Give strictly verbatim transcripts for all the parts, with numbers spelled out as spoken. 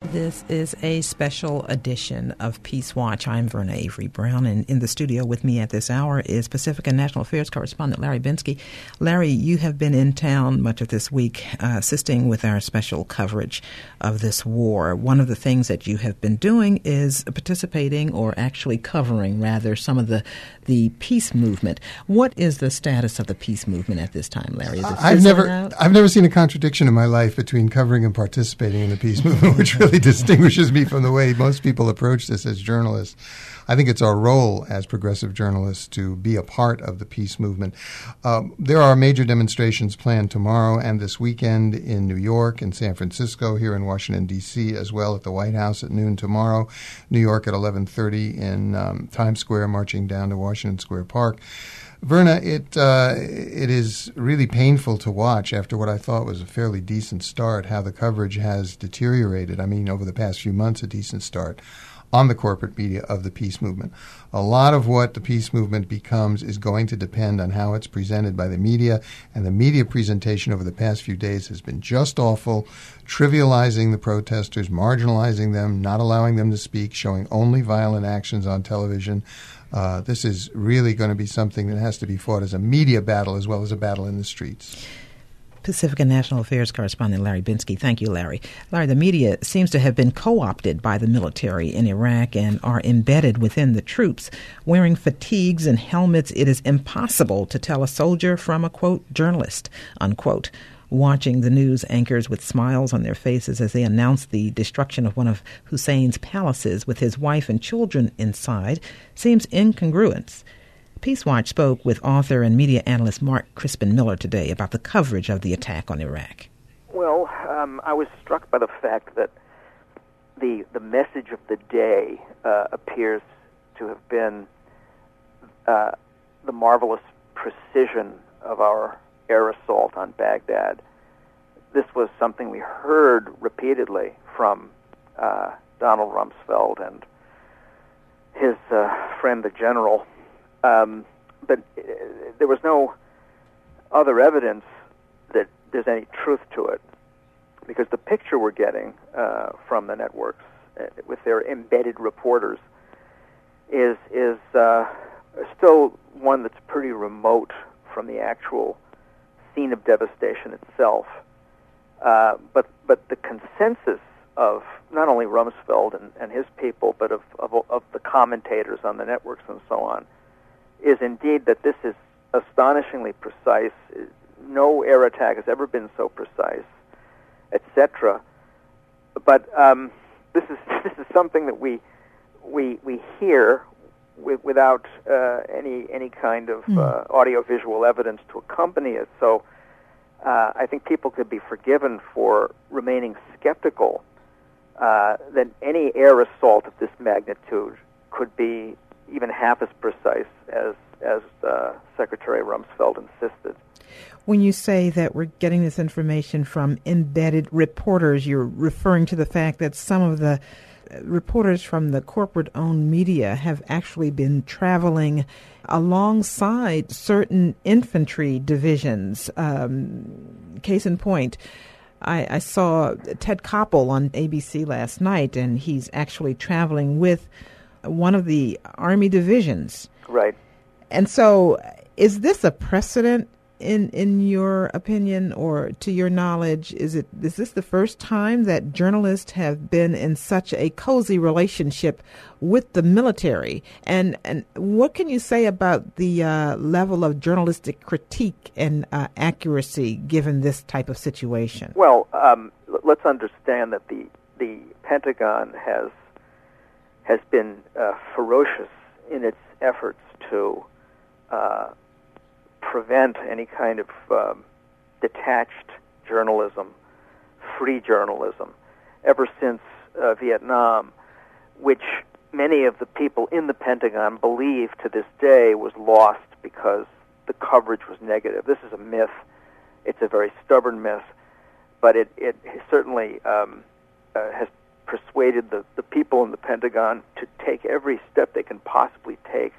This is a special edition of Peace Watch. I'm Verna Avery Brown, and in the studio with me at this hour is Pacific and National Affairs correspondent Larry Bensky. Larry, you have been in town much of this week uh, assisting with our special coverage of this war. One of the things that you have been doing is participating, or actually covering, rather, some of the, the peace movement. What is the status of the peace movement at this time, Larry? Is it I've never, out? I've never seen a contradiction in my life between covering and participating in the peace movement, which really distinguishes me from the way most people approach this as journalists. I think it's our role as progressive journalists to be a part of the peace movement. Um, there are major demonstrations planned tomorrow and this weekend in New York and San Francisco, here in Washington, D C, as well at the White House at noon tomorrow, New York at eleven thirty in um, Times Square, marching down to Washington Square Park. Verna, it uh, it is really painful to watch after what I thought was a fairly decent start, how the coverage has deteriorated. I mean, over the past few months, a decent start on the corporate media of the peace movement. A lot of what the peace movement becomes is going to depend on how it's presented by the media, and the media presentation over the past few days has been just awful, trivializing the protesters, marginalizing them, not allowing them to speak, showing only violent actions on television. Uh, this is really going to be something that has to be fought as a media battle as well as a battle in the streets. Pacific and National Affairs correspondent Larry Bensky. Thank you, Larry. Larry, the media seems to have been co-opted by the military in Iraq and are embedded within the troops. Wearing fatigues and helmets, it is impossible to tell a soldier from a, quote, journalist, unquote. Watching the news anchors with smiles on their faces as they announce the destruction of one of Hussein's palaces with his wife and children inside seems incongruent. Peace Watch spoke with author and media analyst Mark Crispin Miller today about the coverage of the attack on Iraq. Well, um, I was struck by the fact that the the message of the day uh, appears to have been uh, the marvelous precision of our air assault on Baghdad. This was something we heard repeatedly from uh, Donald Rumsfeld and his uh, friend, the general. Um, but uh, there was no other evidence that there's any truth to it, because the picture we're getting uh, from the networks uh, with their embedded reporters is is uh, still one that's pretty remote from the actual scene of devastation itself. Uh, but but the consensus of not only Rumsfeld and, and his people, but of, of of the commentators on the networks and so on, is indeed that this is astonishingly precise. No air attack has ever been so precise, et cetera. But um, this is this is something that we we we hear with, without uh, any any kind of mm. uh, audiovisual evidence to accompany it. So uh, I think people could be forgiven for remaining skeptical uh, that any air assault of this magnitude could be even half as precise as as uh, Secretary Rumsfeld insisted. When you say that we're getting this information from embedded reporters, you're referring to the fact that some of the reporters from the corporate-owned media have actually been traveling alongside certain infantry divisions. Um, case in point, I, I saw Ted Koppel on A B C last night, and he's actually traveling with one of the Army divisions. Right. And so is this a precedent in in your opinion, or to your knowledge? Is it is this the first time that journalists have been in such a cozy relationship with the military? And and what can you say about the uh, level of journalistic critique and uh, accuracy given this type of situation? Well, um, l- let's understand that the the Pentagon has has been uh, ferocious in its efforts to uh, prevent any kind of um, detached journalism, free journalism, ever since uh, Vietnam, which many of the people in the Pentagon believe to this day was lost because the coverage was negative. This is a myth. It's a very stubborn myth, but it, it certainly um, uh, has persuaded the, the people in the Pentagon to take every step they can possibly take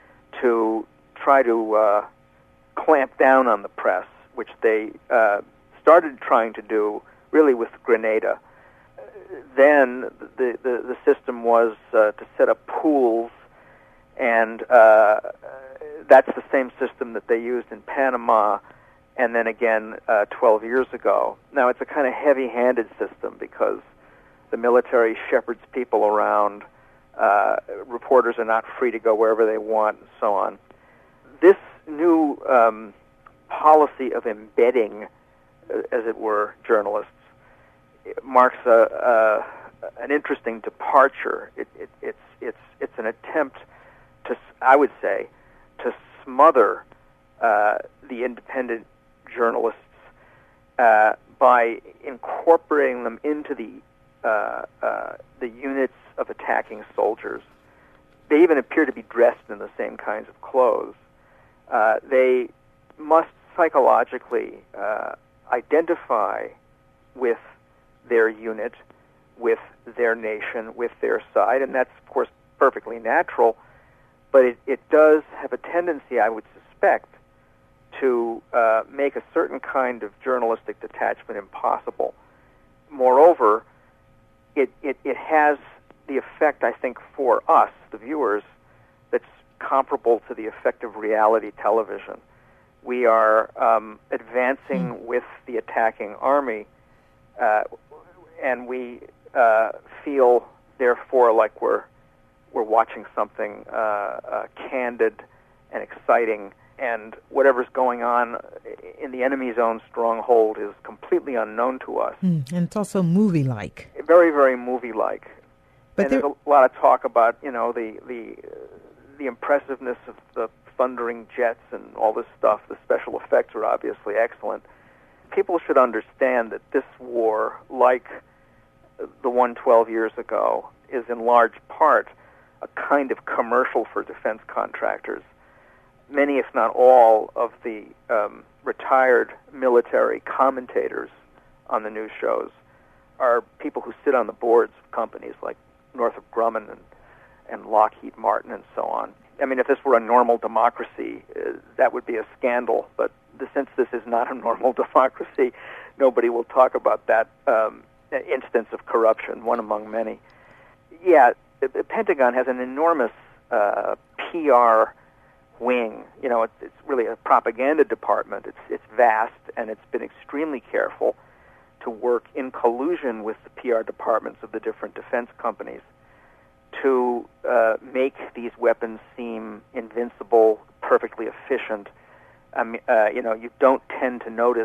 to try to uh, clamp down on the press, which they uh, started trying to do really with Grenada. then the, the, the system was uh, to set up pools, and uh, that's the same system that they used in Panama, and then again uh, twelve years ago. Now, it's a kind of heavy-handed system because the military shepherds people around. Uh, reporters are not free to go wherever they want, and so on. This new um, policy of embedding, uh, as it were, journalists marks a, a, an interesting departure. It, it, it's it's it's an attempt to, I would say, to smother uh, the independent journalists uh, by incorporating them into the uh, uh, the units of attacking soldiers. They even appear to be dressed in the same kinds of clothes. Uh, they must psychologically uh, identify with their unit, with their nation, with their side, and that's, of course, perfectly natural, but it, it does have a tendency, I would suspect, to uh, make a certain kind of journalistic detachment impossible. Moreover, it, it, it has the effect, I think, for us, the viewers, that's comparable to the effect of reality television. We are um, advancing mm. with the attacking army, uh, and we uh, feel, therefore, like we're we're watching something uh, uh, candid and exciting, and whatever's going on in the enemy's own stronghold is completely unknown to us. Mm. And it's also movie-like. Very, very movie-like. But and there, there's a lot of talk about, you know, the the uh, the impressiveness of the thundering jets and all this stuff. The special effects are obviously excellent. People should understand that this war, like the one twelve years ago, is in large part a kind of commercial for defense contractors. Many, if not all, of the um, retired military commentators on the news shows are people who sit on the boards of companies like Northrop Grumman and, and Lockheed Martin and so on. I mean, if this were a normal democracy, uh, that would be a scandal. But the, since this is not a normal democracy, nobody will talk about that um, instance of corruption, one among many. Yeah, the, the Pentagon has an enormous uh, P R wing. You know, it's, it's really a propaganda department. It's it's vast, and it's been extremely careful to work in collusion with the P R departments of the different defense companies to uh, make these weapons seem invincible, perfectly efficient. Um, uh, you know, you don't tend to notice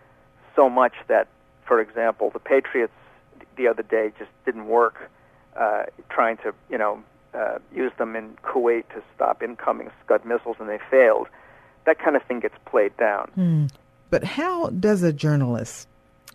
so much that, for example, the Patriots the other day just didn't work, uh, trying to, you know, uh, use them in Kuwait to stop incoming Scud missiles, and they failed. That kind of thing gets played down. Mm. But how does a journalist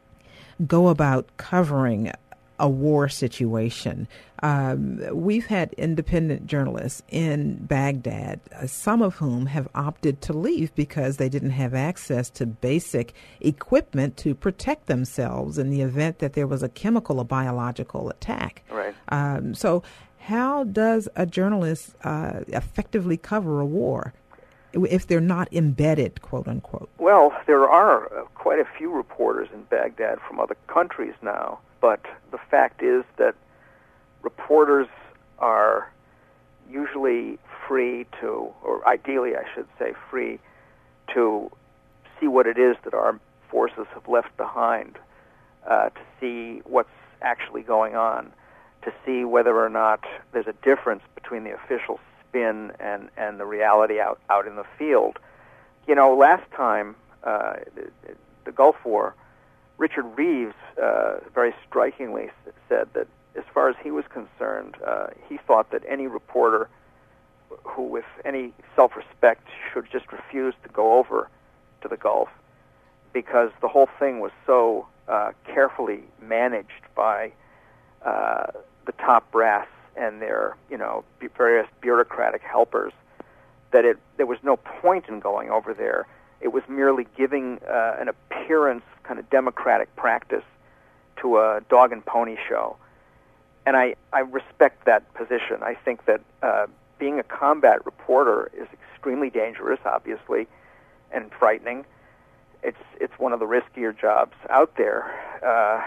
go about covering a war situation? Um, we've had independent journalists in Baghdad, uh, some of whom have opted to leave because they didn't have access to basic equipment to protect themselves in the event that there was a chemical or biological attack. Right. Um, so how does a journalist uh, effectively cover a war if they're not embedded, quote unquote? Well, there are uh, quite a few reporters in Baghdad from other countries now, but the fact is that reporters are usually free to, or ideally I should say free, to see what it is that our forces have left behind, uh, to see what's actually going on, to see whether or not there's a difference between the official spin and, and the reality out, out in the field. You know, last time, uh, the, the Gulf War, Richard Reeves uh, very strikingly said that as far as he was concerned, uh, he thought that any reporter who with any self-respect should just refuse to go over to the Gulf because the whole thing was so uh, carefully managed by uh, the top brass and their, you know, various bureaucratic helpers, that it there was no point in going over there. It was merely giving uh, an appearance, kind of democratic practice, to a dog and pony show. And I, I respect that position. I think that uh, being a combat reporter is extremely dangerous, obviously, and frightening. It's it's one of the riskier jobs out there. Uh,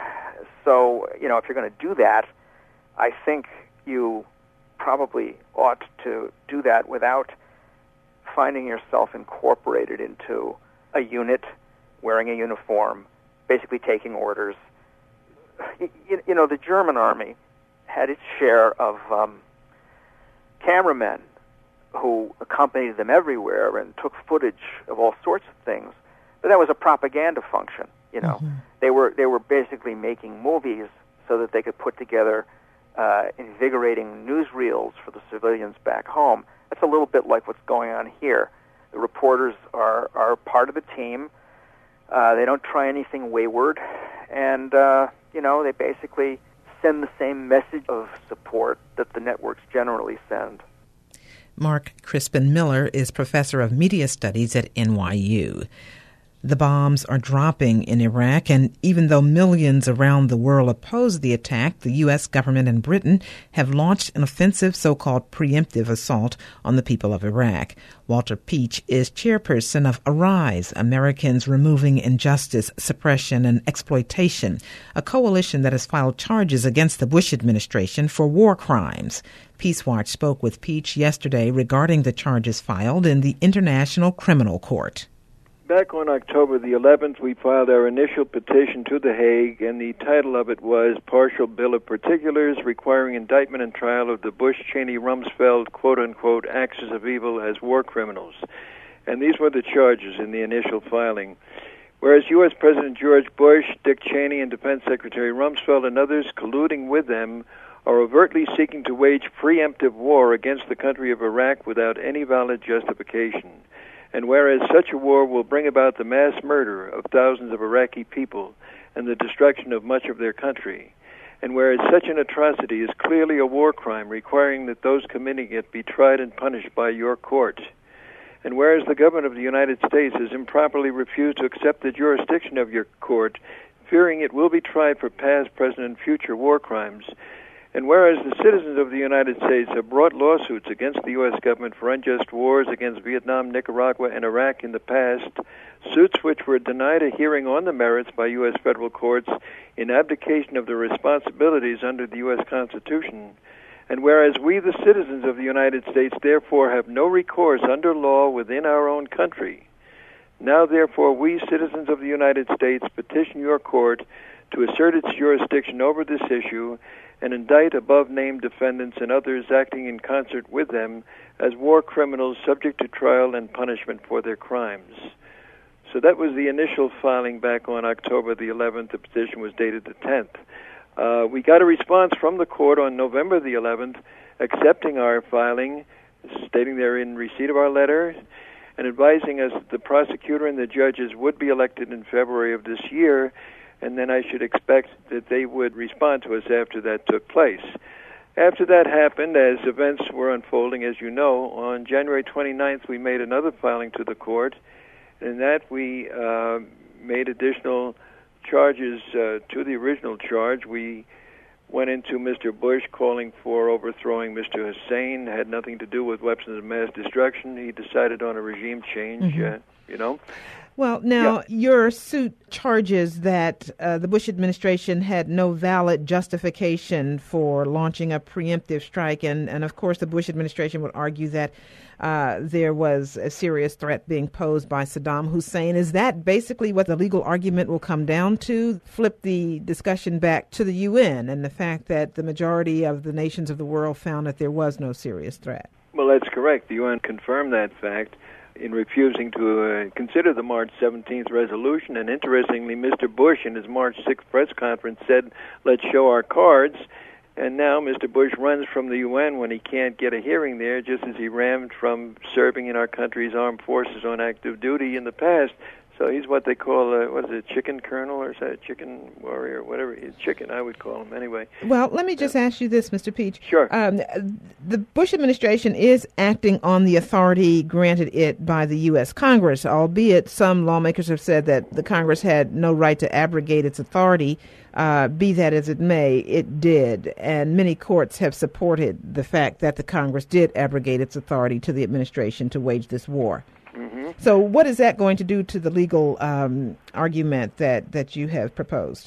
so, you know, if you're going to do that, I think you probably ought to do that without finding yourself incorporated into a unit, wearing a uniform, basically taking orders. You, you know, the German army had its share of um, cameramen who accompanied them everywhere and took footage of all sorts of things, but that was a propaganda function. You know, mm-hmm. they were they were basically making movies so that they could put together uh, invigorating newsreels for the civilians back home. That's a little bit like what's going on here. The reporters are are part of the team. Uh, they don't try anything wayward, and uh, you know, they basically send the same message of support that the networks generally send. Mark Crispin Miller is professor of media studies at N Y U. The bombs are dropping in Iraq, and even though millions around the world oppose the attack, the U S government and Britain have launched an offensive so-called preemptive assault on the people of Iraq. Walter Peach is chairperson of Arise, Americans Removing Injustice, Suppression, and Exploitation, a coalition that has filed charges against the Bush administration for war crimes. Peace Watch spoke with Peach yesterday regarding the charges filed in the International Criminal Court. Back on October the eleventh, we filed our initial petition to The Hague, and the title of it was Partial Bill of Particulars Requiring Indictment and Trial of the Bush-Cheney-Rumsfeld, quote-unquote, Axis of Evil as War Criminals. And these were the charges in the initial filing. Whereas U S President George Bush, Dick Cheney, and Defense Secretary Rumsfeld and others colluding with them are overtly seeking to wage preemptive war against the country of Iraq without any valid justification. And whereas such a war will bring about the mass murder of thousands of Iraqi people and the destruction of much of their country, and whereas such an atrocity is clearly a war crime requiring that those committing it be tried and punished by your court, and whereas the government of the United States has improperly refused to accept the jurisdiction of your court, fearing it will be tried for past, present, and future war crimes, and whereas the citizens of the United States have brought lawsuits against the U S government for unjust wars against Vietnam, Nicaragua, and Iraq in the past, suits which were denied a hearing on the merits by U S federal courts in abdication of their responsibilities under the U S Constitution, and whereas we, the citizens of the United States, therefore have no recourse under law within our own country, now therefore we, citizens of the United States, petition your court to assert its jurisdiction over this issue and indict above-named defendants and others acting in concert with them as war criminals subject to trial and punishment for their crimes. So that was the initial filing back on October the eleventh. The petition was dated the tenth. Uh, we got a response from the court on November the eleventh accepting our filing, stating they're in receipt of our letter, and advising us that the prosecutor and the judges would be elected in February of this year, and then I should expect that they would respond to us after that took place. After that happened, as events were unfolding, as you know, on January twenty-ninth we made another filing to the court. In that we uh, made additional charges uh, to the original charge. We went into Mister Bush calling for overthrowing Mister Hussein. Had nothing to do with weapons of mass destruction. He decided on a regime change, mm-hmm. uh, you know. Well, now, yeah. your suit charges that uh, the Bush administration had no valid justification for launching a preemptive strike, and, and of course the Bush administration would argue that uh, there was a serious threat being posed by Saddam Hussein. Is that basically what the legal argument will come down to? Flip the discussion back to the U N and the fact that the majority of the nations of the world found that there was no serious threat. Well, that's correct. The U N confirmed that fact in refusing to uh, consider the March seventeenth resolution. And interestingly, Mister Bush in his March sixth press conference said, let's show our cards. And now Mister Bush runs from the U N when he can't get a hearing there, just as he ran from serving in our country's armed forces on active duty in the past. So he's what they call, uh, what is it, chicken colonel or is that chicken warrior, whatever. He's chicken, I would call him anyway. Well, let me just ask you this, Mister Peach. Sure. Um, the Bush administration is acting on the authority granted it by the U S Congress, albeit some lawmakers have said that the Congress had no right to abrogate its authority. Uh, be that as it may, it did. And many courts have supported the fact that the Congress did abrogate its authority to the administration to wage this war. Mm-hmm. So what is that going to do to the legal um, argument that, that you have proposed?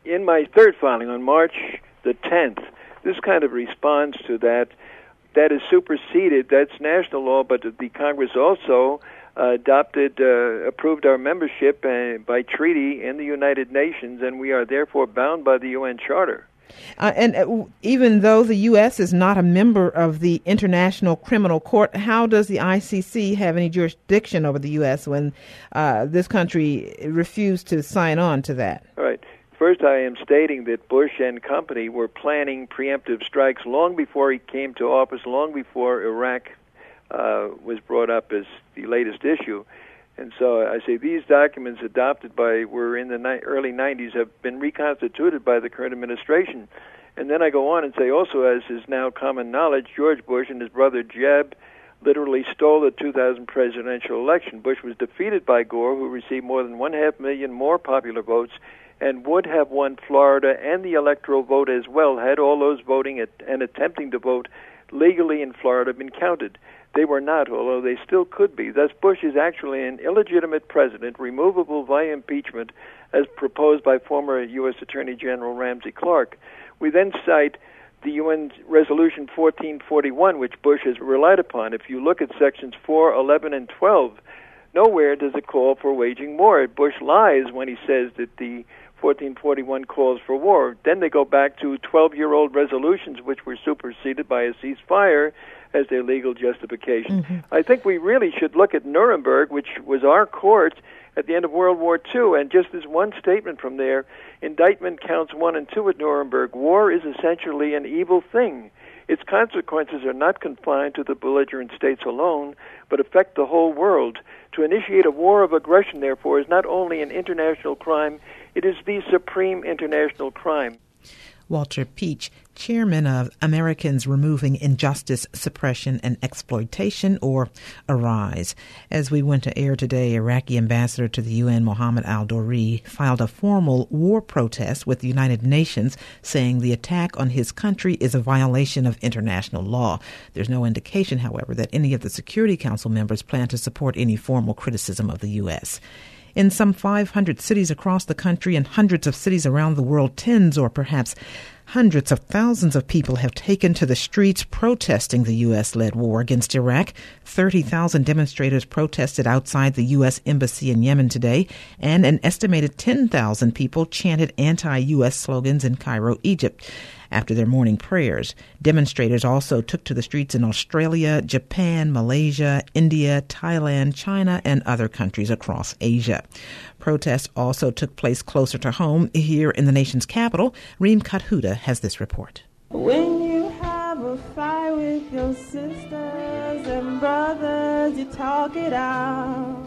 in my third filing on March the tenth, this kind of responds to that. That is superseded. That's national law, but the Congress also uh, adopted, uh, approved our membership uh, by treaty in the United Nations, and we are therefore bound by the U N Charter. Uh, and uh, even though the U S is not a member of the International Criminal Court, how does the I C C have any jurisdiction over the U S when uh, this country refused to sign on to that? All right. First, I am stating that Bush and company were planning preemptive strikes long before he came to office, long before Iraq uh, was brought up as the latest issue. And so I say these documents adopted by, were in the ni- early nineties, have been reconstituted by the current administration. And then I go on and say also, as is now common knowledge, George Bush and his brother Jeb literally stole the two thousand presidential election. Bush was defeated by Gore, who received more than one half million more popular votes, and would have won Florida and the electoral vote as well had all those voting at, and attempting to vote legally in Florida been counted. They were not, although they still could be. Thus, Bush is actually an illegitimate president, removable via impeachment, as proposed by former U S Attorney General Ramsey Clark. We then cite the U N Resolution fourteen forty-one, which Bush has relied upon. If you look at sections four, eleven, and twelve, nowhere does it call for waging war. Bush lies when he says that the fourteen forty-one calls for war. Then they go back to twelve-year-old resolutions, which were superseded by a ceasefire as their legal justification. Mm-hmm. I think we really should look at Nuremberg, which was our court at the end of World War Two, and just as one statement from there, indictment counts one and two at Nuremberg. War is essentially an evil thing. Its consequences are not confined to the belligerent states alone, but affect the whole world. To initiate a war of aggression, therefore, is not only an international crime, it is the supreme international crime. Walter Peach, chairman of Americans Removing Injustice, Suppression, and Exploitation, or ARISE. As we went to air today, Iraqi ambassador to the U N, Mohammed Al-Douri, filed a formal war protest with the United Nations, saying the attack on his country is a violation of international law. There's no indication, however, that any of the Security Council members plan to support any formal criticism of the U S. In some five hundred cities across the country and hundreds of cities around the world, tens or perhaps hundreds of thousands of people have taken to the streets protesting the U S-led war against Iraq. thirty thousand demonstrators protested outside the U S Embassy in Yemen today, and an estimated ten thousand people chanted anti-U S slogans in Cairo, Egypt. After their morning prayers, demonstrators also took to the streets in Australia, Japan, Malaysia, India, Thailand, China, and other countries across Asia. Protests also took place closer to home here in the nation's capital. Reem Kathuda has this report. When you have a fight with your sisters and brothers, you talk it out.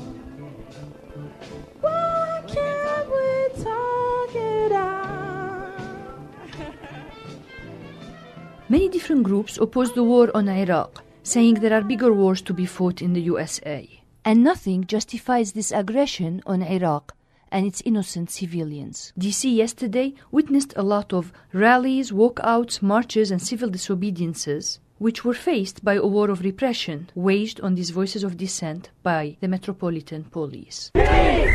Why can't we talk it out? Many different groups oppose the war on Iraq, saying there are bigger wars to be fought in the U S A. And nothing justifies this aggression on Iraq and its innocent civilians. D C yesterday witnessed a lot of rallies, walkouts, marches, and civil disobediences, which were faced by a war of repression waged on these voices of dissent by the Metropolitan Police. Peace!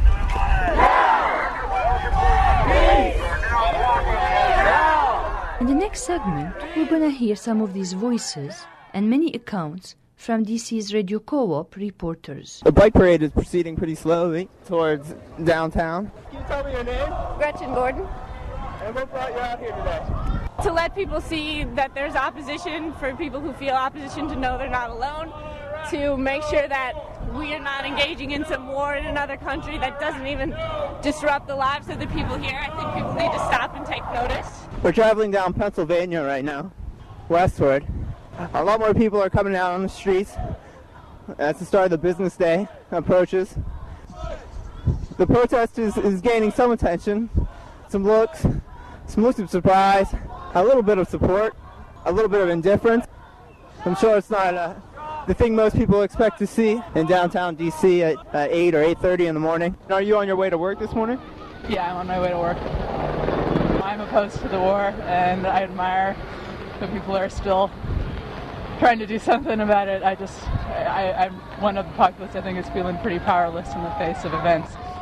In the next segment, we're going to hear some of these voices and many accounts from D C's Radio Co-op reporters. The bike parade is proceeding pretty slowly towards downtown. Can you tell me your name? Gretchen Gordon. And what brought you out here today? To let people see that there's opposition, for people who feel opposition to know they're not alone, to make sure that we are not engaging in some war in another country that doesn't even disrupt the lives of the people here. I think people need to stop and take notice. We're traveling down Pennsylvania right now, westward. A lot more people are coming out on the streets as the start of the business day approaches. The protest is, is gaining some attention, some looks, some looks of surprise, a little bit of support, a little bit of indifference. I'm sure it's not uh, the thing most people expect to see in downtown D C at uh, eight or eight thirty in the morning. Are you on your way to work this morning? Yeah, I'm on my way to work. I'm opposed to the war, and I admire that people are still trying to do something about it. I just, I, I'm one of the populace, I think, is feeling pretty powerless in the face of events.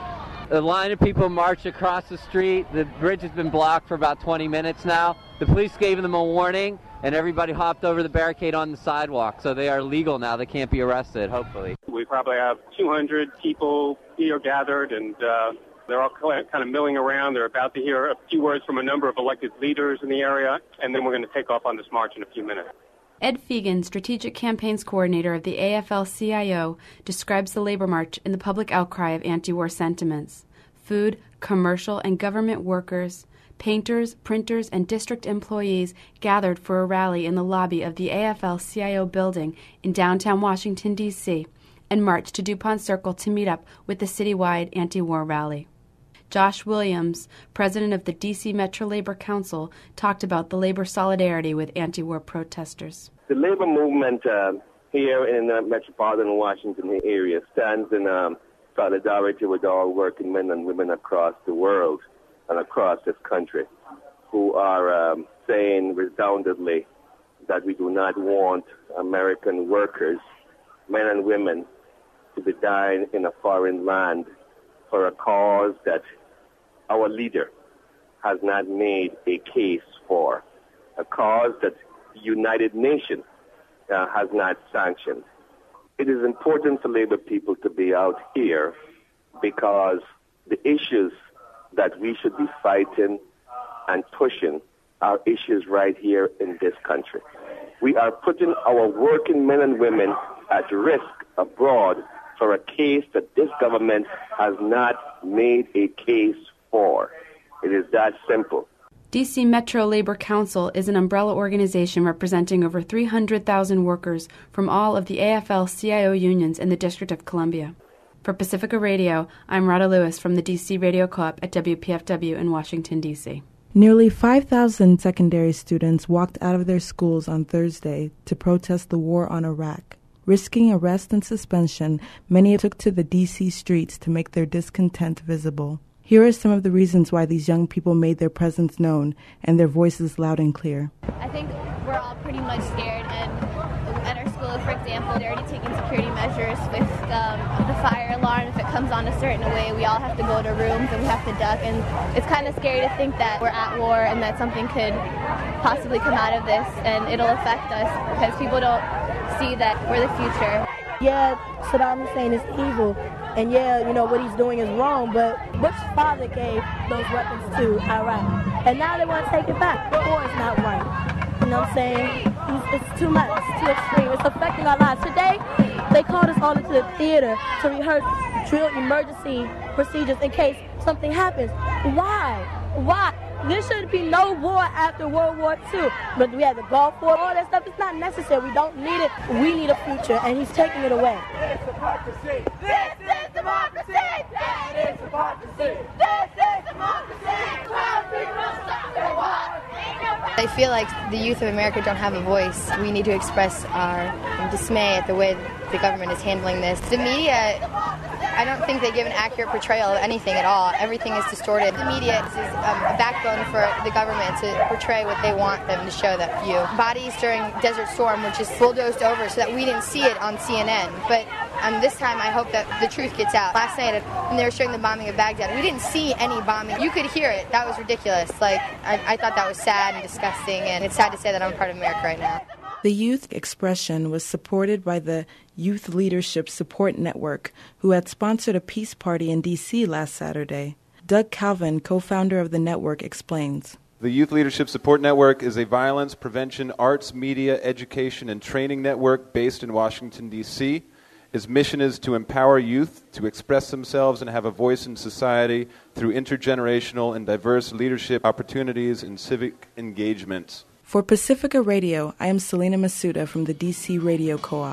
A line of people marched across the street. The bridge has been blocked for about twenty minutes now. The police gave them a warning, and everybody hopped over the barricade on the sidewalk. So they are legal now. They can't be arrested, hopefully. We probably have two hundred people here gathered, and uh, they're all kind of milling around. They're about to hear a few words from a number of elected leaders in the area, and then we're going to take off on this march in a few minutes. Ed Fegan, Strategic Campaigns Coordinator of the A F L C I O, describes the labor march in the public outcry of anti-war sentiments. Food, commercial, and government workers, painters, printers, and district employees gathered for a rally in the lobby of the A F L C I O building in downtown Washington, D C, and marched to DuPont Circle to meet up with the citywide anti-war rally. Josh Williams, president of the D C Metro Labor Council, talked about the labor solidarity with anti-war protesters. The labor movement uh, here in the metropolitan Washington area stands in um, solidarity with all working men and women across the world and across this country who are um, saying resoundingly that we do not want American workers, men and women, to be dying in a foreign land for a cause that our leader has not made a case for, a cause that the United Nations uh, has not sanctioned. It is important for labor people to be out here because the issues that we should be fighting and pushing are issues right here in this country. We are putting our working men and women at risk abroad for a case that this government has not made a case for. It is that simple. D C Metro Labor Council is an umbrella organization representing over three hundred thousand workers from all of the A F L C I O unions in the District of Columbia. For Pacifica Radio, I'm Rhoda Lewis from the D C Radio Co-op at W P F W in Washington, D C Nearly five thousand secondary students walked out of their schools on Thursday to protest the war on Iraq. Risking arrest and suspension, many took to the D C streets to make their discontent visible. Here are some of the reasons why these young people made their presence known and their voices loud and clear. I think we're all pretty much scared, and at our school, for example, they're already taking security measures with um, the fire alarm. If it comes on a certain way, we all have to go to rooms and we have to duck, and it's kind of scary to think that we're at war and that something could possibly come out of this and it'll affect us because people don't see that we're the future. Yeah, Saddam Hussein is evil, and yeah, you know, what he's doing is wrong, but Bush's father gave those weapons to Iraq, and now they want to take it back. War is not right. You know what I'm saying? It's, it's too much. It's too extreme. It's affecting our lives. Today, they called us all into the theater to rehearse drill emergency procedures in case something happens. Why? Why? There should be no war after World War Two. But we have the Gulf War, all that stuff. It's not necessary. We don't need it. We need a future, and he's taking it away. This is democracy. This is democracy. This is democracy. This is democracy. I feel like the youth of America don't have a voice. We need to express our dismay at the way the government is handling this. The media, I don't think they give an accurate portrayal of anything at all. Everything is distorted. The media is um, a backbone for the government to portray what they want them to show that view. Bodies during Desert Storm were just bulldozed over so that we didn't see it on C N N. But um, this time I hope that the truth gets out. Last night when they were showing the bombing of Baghdad, we didn't see any bombing. You could hear it. That was ridiculous. Like I, I thought that was sad and disgusting, and it's sad to say that I'm a part of America right now. The youth expression was supported by the Youth Leadership Support Network, who had sponsored a peace party in D C last Saturday. Doug Calvin, co-founder of the network, explains. The Youth Leadership Support Network is a violence prevention, arts, media, education, and training network based in Washington, D C Its mission is to empower youth to express themselves and have a voice in society through intergenerational and diverse leadership opportunities and civic engagement. For Pacifica Radio, I am Selena Masuda from the D C Radio Co-op.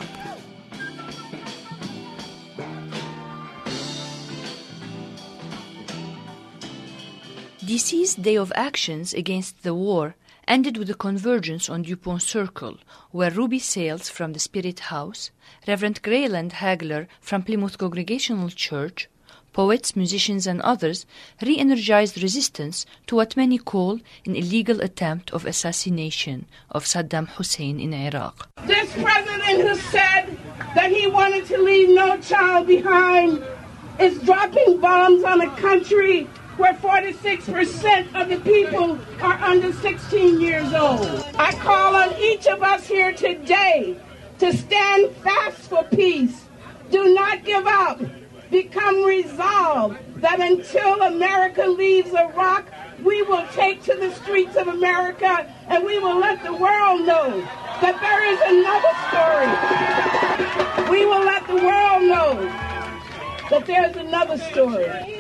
D C's Day of Actions Against the War ended with a convergence on DuPont Circle, where Ruby Sales from the Spirit House, Reverend Grayland Hagler from Plymouth Congregational Church, poets, musicians, and others re-energized resistance to what many call an illegal attempt of assassination of Saddam Hussein in Iraq. This president has said that he wanted to leave no child behind. is dropping bombs on a country where forty-six percent of the people are under sixteen years old. I call on each of us here today to stand fast for peace. Do not give up. Become resolved that until America leaves Iraq, we will take to the streets of America and we will let the world know that there is another story. We will let the world know that there's another story.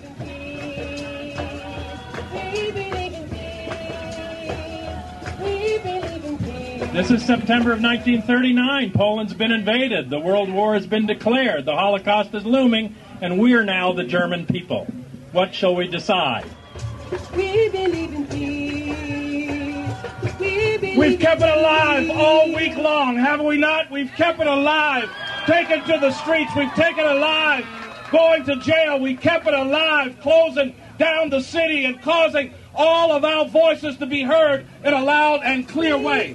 This is September of nineteen thirty-nine. Poland's been invaded. The World War has been declared. The Holocaust is looming, and we are now the German people. What shall we decide? We believe in peace. We believe We've kept it alive all week long, haven't we not? We've kept it alive. Taken to the streets. We've taken it alive. Going to jail. We kept it alive. Closing down the city and causing all of our voices to be heard in a loud and clear way.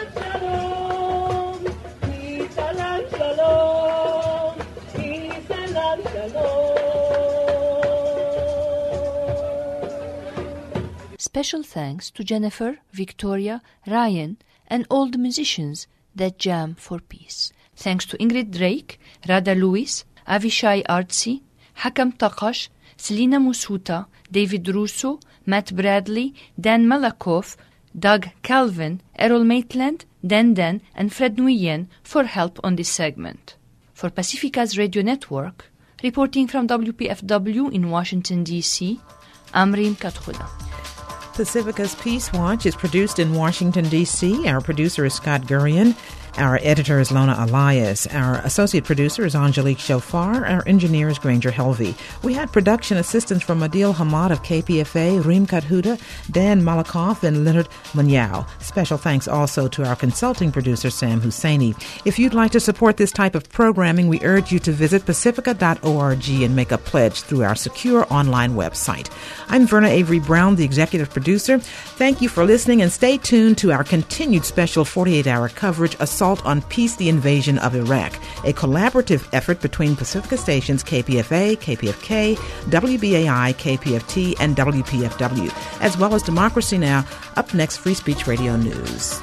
Special thanks to Jennifer, Victoria, Ryan, and all the musicians that jam for peace. Thanks to Ingrid Drake, Rada Lewis, Avishai Artsy, Hakam Takash, Selina Musuta, David Russo, Matt Bradley, Dan Malakoff, Doug Calvin, Errol Maitland, Dan Dan, and Fred Nguyen for help on this segment. For Pacifica's radio network, reporting from W P F W in Washington, D C, I'm Reem Katkhouda. Pacifica's Peace Watch is produced in Washington, D C. Our producer is Scott Gurian. Our editor is Lona Elias. Our associate producer is Angelique Shofar. Our engineer is Granger Helvey. We had production assistance from Adil Hamad of K P F A, Reem Katkhouda, Dan Malakoff, and Leonard Munyao. Special thanks also to our consulting producer, Sam Husseini. If you'd like to support this type of programming, we urge you to visit pacifica dot org and make a pledge through our secure online website. I'm Verna Avery Brown, the executive producer. Thank you for listening, and stay tuned to our continued special forty-eight hour coverage, Assault on Peace, the Invasion of Iraq, a collaborative effort between Pacifica stations K P F A, K P F K, W B A I, K P F T, and W P F W, as well as Democracy Now! Up next, Free Speech Radio News.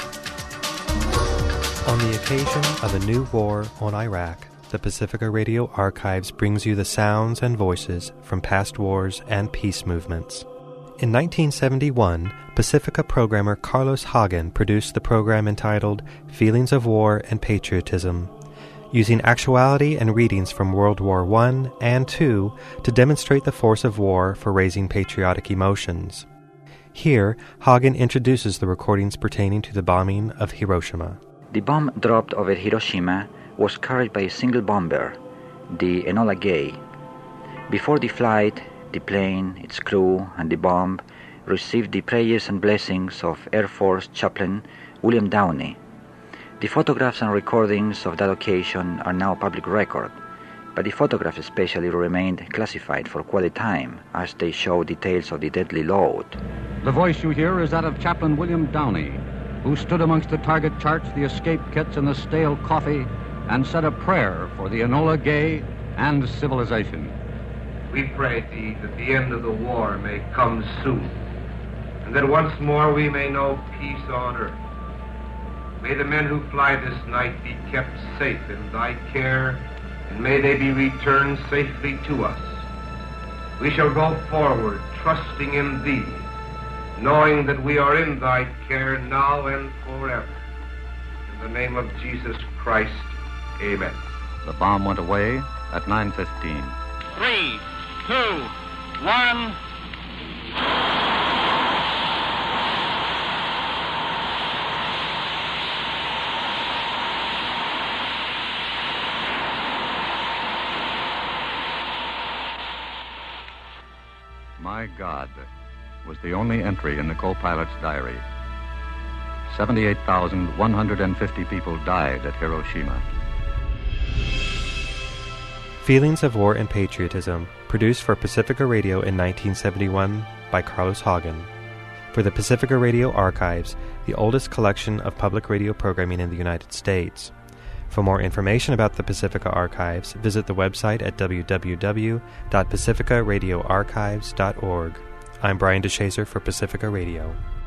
On the occasion of a new war on Iraq, the Pacifica Radio Archives brings you the sounds and voices from past wars and peace movements. In nineteen seventy-one, Pacifica programmer Carlos Hagen produced the program entitled Feelings of War and Patriotism, using actuality and readings from World War One and Two to demonstrate the force of war for raising patriotic emotions. Here, Hagen introduces the recordings pertaining to the bombing of Hiroshima. The bomb dropped over Hiroshima was carried by a single bomber, the Enola Gay. Before the flight, the plane, its crew, and the bomb received the prayers and blessings of Air Force chaplain William Downey. The photographs and recordings of that occasion are now public record, but the photographs especially remained classified for quite a time, as they show details of the deadly load. The voice you hear is that of Chaplain William Downey, who stood amongst the target charts, the escape kits, and the stale coffee, and said a prayer for the Enola Gay and civilization. We pray thee that the end of the war may come soon, and that once more we may know peace on earth. May the men who fly this night be kept safe in thy care, and may they be returned safely to us. We shall go forward, trusting in thee, knowing that we are in thy care now and forever. In the name of Jesus Christ, amen. The bomb went away at nine fifteen. Three, two, one. My God was the only entry in the co-pilot's diary. seventy-eight thousand one hundred fifty people died at Hiroshima. Feelings of War and Patriotism, produced for Pacifica Radio in nineteen seventy-one by Carlos Hagen. For the Pacifica Radio Archives, the oldest collection of public radio programming in the United States. For more information about the Pacifica Archives, visit the website at w w w dot pacifica radio archives dot org. I'm Brian DeShazer for Pacifica Radio.